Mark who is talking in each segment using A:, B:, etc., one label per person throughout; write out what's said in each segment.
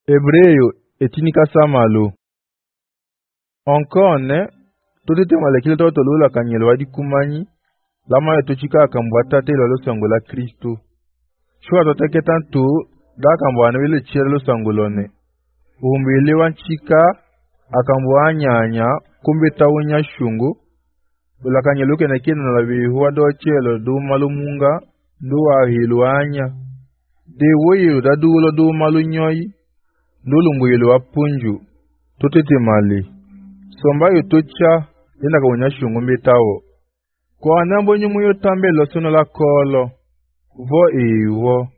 A: Hebreo etinika samalo. Onkone, totete malekile toto lula kanyelwa di kumanyi, lama etochika akambwata te lolo sango la Kristo. Shua toteke tanto, da akambwane wile chere lo sangolone. Umbele wanchika, akambwa nyanya, kumbe tawunya shungu, lula kanyeluke na kina na labi huwa do chelo do malu munga, do ahilu anya. De woye da dulo do malu nyoyi, ndulungu yelu wapunju, totete mali. Somba yotocha, yenda kawunya shungu mbetawo. Kwa anambo nyumu yotambe losono la kolo, vo ewo.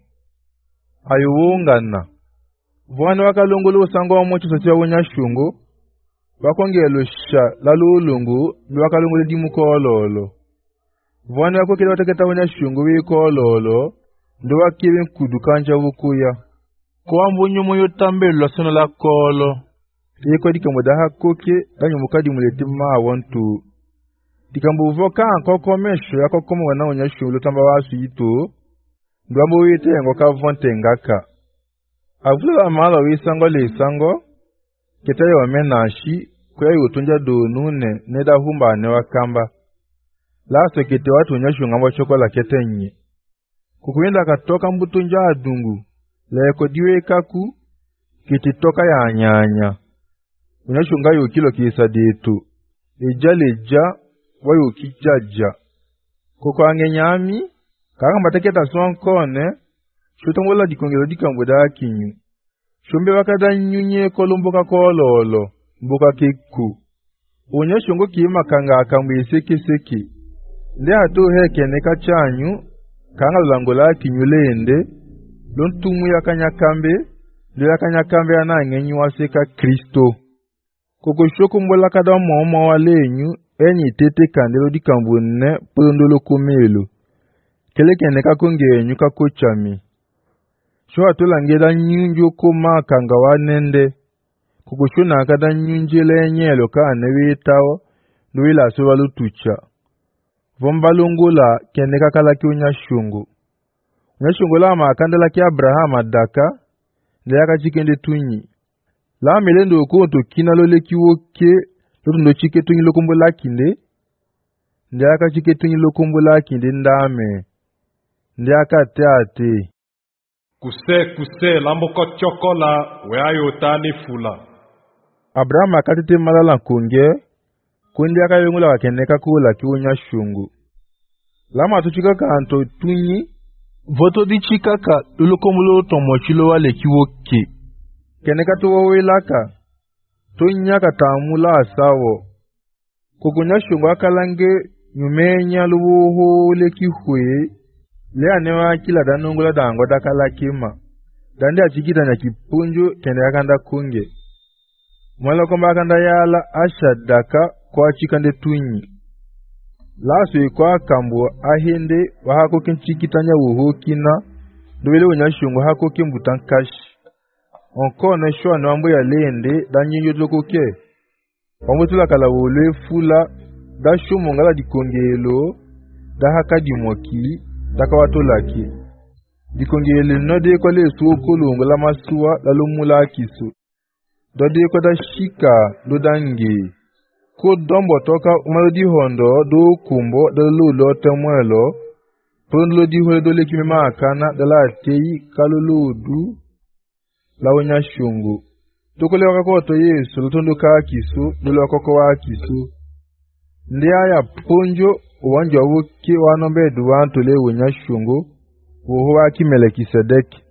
A: Ayuungana. Vwana wakalungulu usango wa mocho sotia wunya shungu, wakongelo sha lalu ulungu, wakalungulu dimu kololo. Vwana wakokele wataketa wunya shungu wii kololo, ndo wakiwe kudukanja wukuya. Kwa mbo nyumu yotambe losono la kolo, yeko dika mudaha koke, danyo mukadi muleti maa wantu. Dika mbuvoka ankoko mesho, yakoko mwana wunya shungu lutamba wasu yito, ndo ambo wite yangoka vonte ngaka. Avula mala wisango le sango, ketaye wa menashi, kwa yutunja donune, neda humba anewa kamba. Laso kete watu unyashu ngambo chokola ketenye. Kukuenda katoka mbutunja adungu, leko diwe kaku, kiti toka ya anyanya. Unyashu ngayo kilo kiisa detu, leja, wayo kijaja. Kuko angenyami, kaka mbataketa sonkone, shotongola dikongelo dikambuda kinyu. Shumbe wakada nyunye kolumboka kololo, mboka keku. Unya shungo kima kanga akambu seki. Nde hatu heke neka chanyu, kanga lulangola kinyu leende, lontumu ya kanyakambe, lo ya kanyakambe anangenyu waseka Kristo. Koko shoko mbola kada mwoma walenyu, enyi tete kandelo dikambu ne, pondolo kumelu. Keleke neka kongenyu kakochami. Shua tulangeda nyunjo kuma kanga wanende. Kukushuna kada nyunjele nyelo ka anewetawo, luila suwa lutucha. Vombalungula keneka kalaki unyashungu. Unyashungu lama akandela ki Abrahama daka, ndeyaka chikende tunyi. La melendo ukonto kina lole kiwoke, lutundo chike tunyi lokumbo lakinde, ndeyaka chike tunyi lokumbo lakinde ndame. Ndeyaka teate.
B: Kuse, lamboko chokola, weayo utani fula.
A: Abraham akatete malala kunge, kundi akayungula wakeneka kula kiunya shungu. Lama tuchika kanto tunyi, voto di chikaka lulukomulo tomochilo wale kiwoke. Keneka tuwawe laka, tunyaka tamula asawo. Kukunya shungu akalange, nyumenya luwoho le kihwe, le anewa kila danungula dango dakala kima. Dandi achikita nya kipunju kende akanda kunge. Mwala komba akanda yala asha daka kwa chikande tunyi. Lasu ikwa kambu ahende wahako kinchikita nya wuho kina. Duwele unyashungu hako kimbutan kashi. Onkone shua nwambo ya lende danyi yotlokoke. Wambutula kala wole fula da shumongala dikongelo da haka dimoki daka watolaki. Dikongele node kwa le suokolo la masuwa la lumula kisu. Dode kwa da shika do dange. Ko dombo toka umalodi hondo do kumbo da lulo temwelo. Pondlo di hole do leki mema akana da la teyi kaluludu la unya shungu. Tukule wakakoto Yesu lutundu kaa kisu dule wakoko wa kisu. Ndiaya ponjo uwanja wuki wanombe duwantule unya shungu. Uhuwa Melkisedeki.